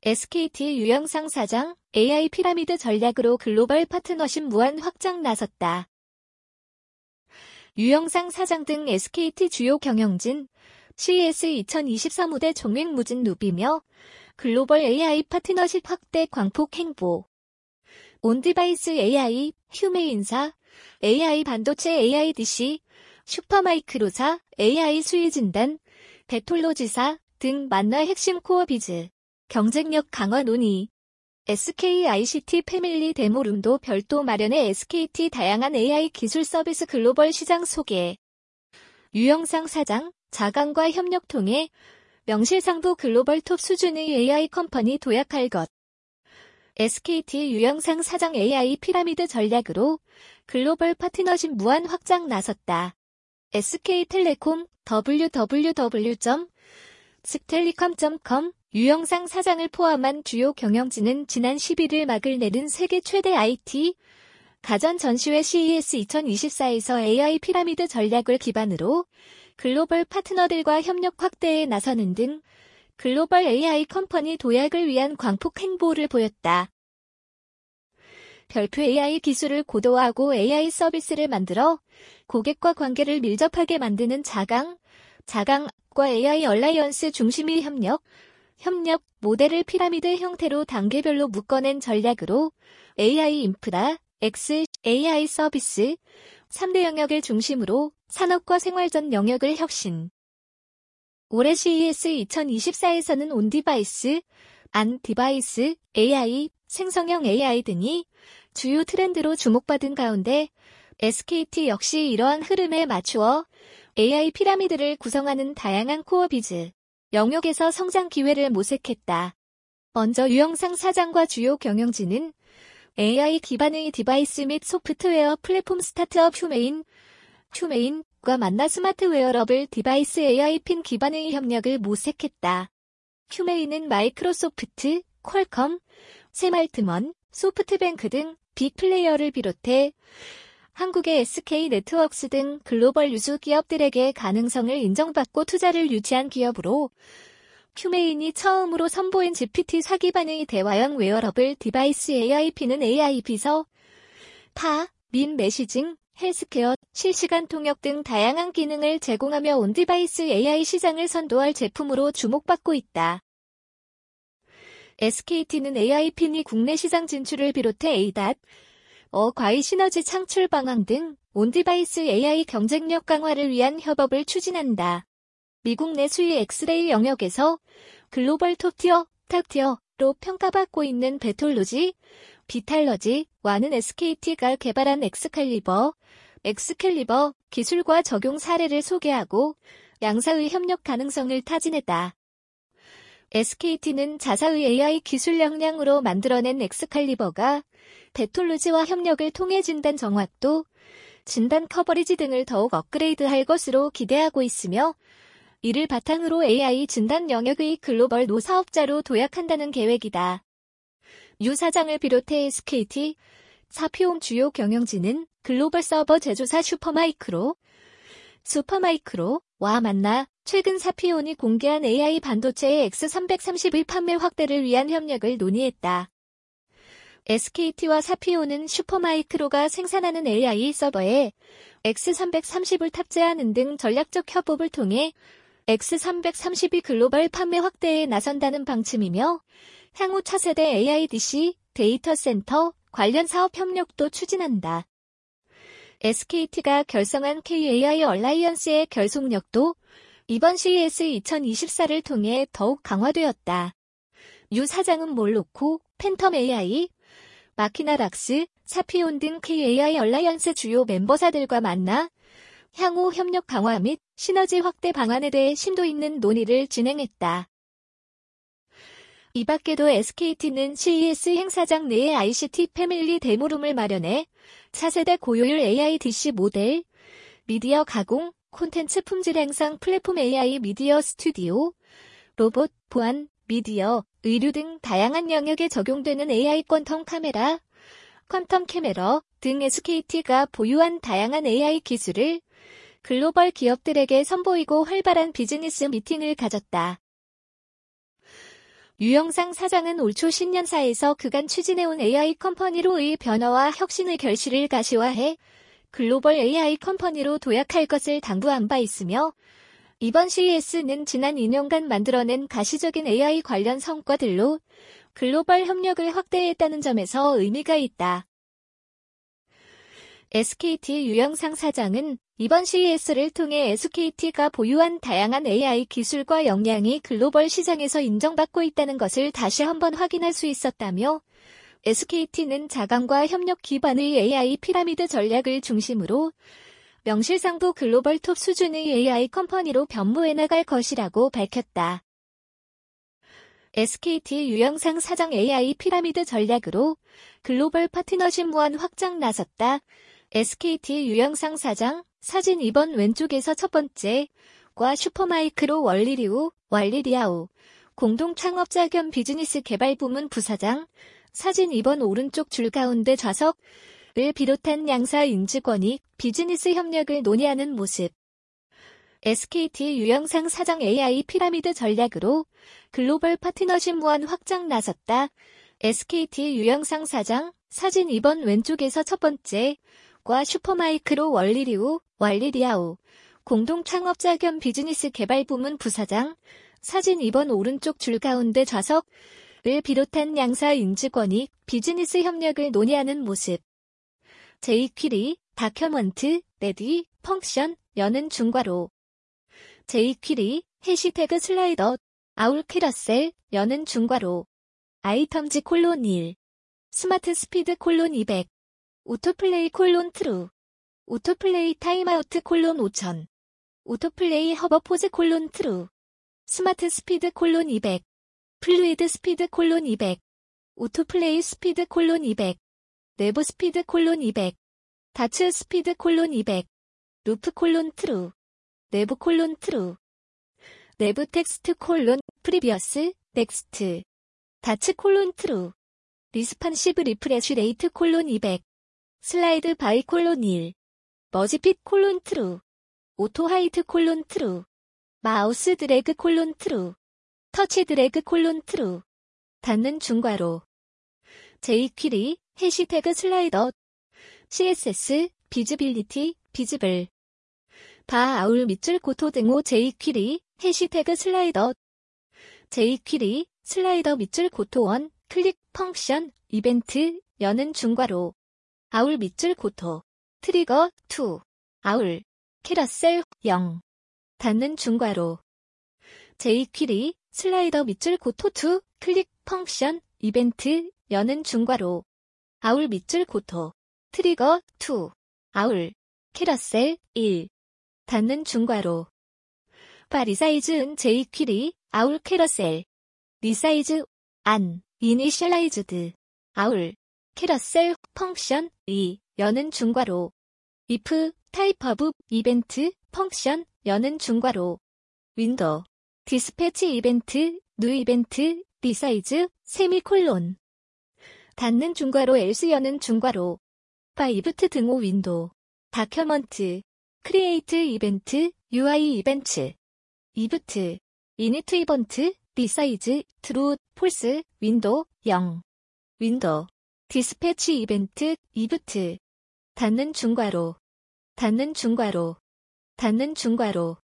SKT 유영상 사장, AI 피라미드 전략으로 글로벌 파트너십 무한 확장 나섰다. 유영상 사장 등 SKT 주요 경영진, CES 2024 무대 종횡무진 누비며 글로벌 AI 파트너십 확대 광폭 행보. 온디바이스 AI, 휴메인사, AI 반도체 AIDC, 슈퍼마이크로사, AI 수위진단, 베톨로지사 등 만나 핵심 코어 비즈. 경쟁력 강화 논의. SK ICT 패밀리 데모룸도 별도 마련의 SKT 다양한 AI 기술 서비스 글로벌 시장 소개. 유영상 사장, 자강과 협력 통해 명실상부 글로벌 톱 수준의 AI 컴퍼니 도약할 것. SKT 유영상 사장 AI 피라미드 전략으로 글로벌 파트너십 무한 확장 나섰다. SK텔레콤 www.sktelecom.com 유영상 사장을 포함한 주요 경영진은 지난 11일 막을 내린 세계 최대 IT 가전 전시회 CES 2024에서 AI 피라미드 전략을 기반으로 글로벌 파트너들과 협력 확대에 나서는 등 글로벌 AI 컴퍼니 도약을 위한 광폭 행보를 보였다. 별표 AI 기술을 고도화하고 AI 서비스를 만들어 고객과 관계를 밀접하게 만드는 자강과 AI 얼라이언스 중심의 협력 모델을 피라미드 형태로 단계별로 묶어낸 전략으로 AI 인프라, AI 서비스, 3대 영역을 중심으로 산업과 생활 전 영역을 혁신. 올해 CES 2024에서는 온디바이스, 안디바이스, AI, 생성형 AI 등이 주요 트렌드로 주목받은 가운데 SKT 역시 이러한 흐름에 맞추어 AI 피라미드를 구성하는 다양한 코어 비즈 영역에서 성장 기회를 모색했다. 먼저 유영상 사장과 주요 경영진은 AI 기반의 디바이스 및 소프트웨어 플랫폼 스타트업 휴메인과 만나 스마트 웨어러블 디바이스 AI 핀 기반의 협력을 모색했다. 휴메인은 마이크로소프트, 퀄컴, 세말트먼, 소프트뱅크 등 빅플레이어를 비롯해 한국의 SK 네트워크스 등 글로벌 유수 기업들에게 가능성을 인정받고 투자를 유치한 기업으로 휴메인이 처음으로 선보인 GPT-4 기반의 대화형 웨어러블 디바이스 AIP는 AI 비서, 민 메시징, 헬스케어, 실시간 통역 등 다양한 기능을 제공하며 온디바이스 AI 시장을 선도할 제품으로 주목받고 있다. SKT는 AI핀이 국내 시장 진출을 비롯해 과이 시너지 창출 방안 등 온디바이스 AI 경쟁력 강화를 위한 협업을 추진한다. 미국 내 수위 엑스레이 영역에서 글로벌 탑티어로 평가받고 있는 비탈러지와는 SKT가 개발한 엑스칼리버 기술과 적용 사례를 소개하고 양사의 협력 가능성을 타진했다. SKT는 자사의 AI 기술 역량으로 만들어낸 엑스칼리버가 베톨로지와 협력을 통해 진단 정확도, 진단 커버리지 등을 더욱 업그레이드할 것으로 기대하고 있으며 이를 바탕으로 AI 진단 영역의 글로벌 노사업자로 도약한다는 계획이다. 유 사장을 비롯해 SKT, 사피홈 주요 경영진은 글로벌 서버 제조사 슈퍼마이크로와 만나 최근 사피온이 공개한 AI 반도체의 X331 판매 확대를 위한 협력을 논의했다. SKT와 사피온은 슈퍼마이크로가 생산하는 AI 서버에 X330을 탑재하는 등 전략적 협업을 통해 X332 글로벌 판매 확대에 나선다는 방침이며 향후 차세대 AIDC, 데이터 센터 관련 사업 협력도 추진한다. SKT가 결성한 K-AI 얼라이언스의 결속력도 이번 CES 2024를 통해 더욱 강화되었다. 유 사장은 몰로코, 팬텀 AI, 마키나락스, 사피온 등 K-AI 얼라이언스 주요 멤버사들과 만나 향후 협력 강화 및 시너지 확대 방안에 대해 심도 있는 논의를 진행했다. 이 밖에도 SKT는 CES 행사장 내에 ICT 패밀리 데모룸을 마련해 차세대 고효율 AIDC 모델, 미디어 가공, 콘텐츠 품질 향상 플랫폼 AI 미디어 스튜디오, 로봇, 보안, 미디어, 의류 등 다양한 영역에 적용되는 AI 퀀텀 카메라 등 SKT가 보유한 다양한 AI 기술을 글로벌 기업들에게 선보이고 활발한 비즈니스 미팅을 가졌다. 유영상 사장은 올 초 신년사에서 그간 추진해온 AI 컴퍼니로의 변화와 혁신의 결실을 가시화해 글로벌 AI 컴퍼니로 도약할 것을 당부한 바 있으며 이번 CES는 지난 2년간 만들어낸 가시적인 AI 관련 성과들로 글로벌 협력을 확대했다는 점에서 의미가 있다. SKT 유영상 사장은 이번 CES를 통해 SKT가 보유한 다양한 AI 기술과 역량이 글로벌 시장에서 인정받고 있다는 것을 다시 한번 확인할 수 있었다며 SKT는 자강과 협력 기반의 AI 피라미드 전략을 중심으로 명실상부 글로벌 톱 수준의 AI 컴퍼니로 변모해 나갈 것이라고 밝혔다. SKT 유영상 사장 AI 피라미드 전략으로 글로벌 파트너십 무한 확장 나섰다. SKT 유영상 사장, 사진 2번 왼쪽에서 첫 번째, 과 슈퍼마이크로 월리리아오, 공동 창업자 겸 비즈니스 개발 부문 부사장, 사진 2번 오른쪽 줄 가운데 좌석을 비롯한 양사 인직원이 비즈니스 협력을 논의하는 모습. SKT 유영상 사장 AI 피라미드 전략으로 글로벌 파트너십 무한 확장 나섰다. SKT 유영상 사장, 사진 2번 왼쪽에서 첫 번째, 과 슈퍼마이크로 월리리아오, 공동 창업자 겸 비즈니스 개발 부문 부사장, 사진 2번 오른쪽 줄 가운데 좌석을 비롯한 양사 인직원이 비즈니스 협력을 논의하는 모습. 제이퀴리, 다큐먼트, 레디, 펑션, 여는 중괄호. 제이퀴리, 해시태그 슬라이더, 아울 캐러셀, 여는 중괄호. 아이텀즈 콜론 1. 스마트 스피드 콜론 200. 오토플레이 콜론 트루. 오토플레이 타임아우트 콜론 5000. 오토플레이 허버포즈 콜론 트루. 스마트 스피드 콜론 200. 플루이드 스피드 콜론 200. 오토플레이 스피드 콜론 200. 내부 스피드 콜론 200. 다츠 스피드 콜론 200. 루프 콜론 트루. 내부 콜론 트루. 내부 텍스트 콜론 프리비어스 넥스트. 다츠 콜론 트루. 리스판시브 리프레쉬 레이트 콜론 200. 슬라이드 바이 콜론 1. 머지핏 콜론 트루. 오토 하이트 콜론 트루. 마우스 드래그 콜론 트루. 터치 드래그 콜론 트루. 닫는 중괄호. 제이퀴리, 해시태그 슬라이더. CSS, 비즈빌리티, 비즈블. 바 아울 밑줄 고토 등호 제이퀴리, 해시태그 슬라이더. 제이퀴리, 슬라이더 밑줄 고토 1, 클릭 펑션, 이벤트, 여는 중괄호. 아울 밑줄 고토. 트리거 2. 아울. 캐러셀 0. 닫는 중괄호. 제이퀴리, 슬라이더 밑줄 고토 2, 클릭 펑션, 이벤트, 여는 중괄호. 아울 밑줄 고토. 트리거 2. 아울. 캐러셀 1. 닫는 중괄호. 바 리사이즈은 제이퀴리, 아울 캐러셀. 리사이즈, 안, 이니셜라이즈드. 아울. 캐러셀, 펑션, 2, 여는 중괄호. if, 타입 오브, 이벤트, 펑션, 여는 중괄호. 윈도우. 디스패치 이벤트, 뉴 이벤트, 리사이즈, 세미콜론. 닫는 중괄호 else 여는 중괄호. 바 이브트 등호 윈도우. 다큐먼트. 크리에이트 이벤트, UI 이벤트. 이브트. 이니트 이벤트, 리사이즈, 트루, 폴스, 윈도우, 0. 윈도우. 디스패치 이벤트, 이브트. 닫는 중괄호. 닫는 중괄호. 닫는 중괄호.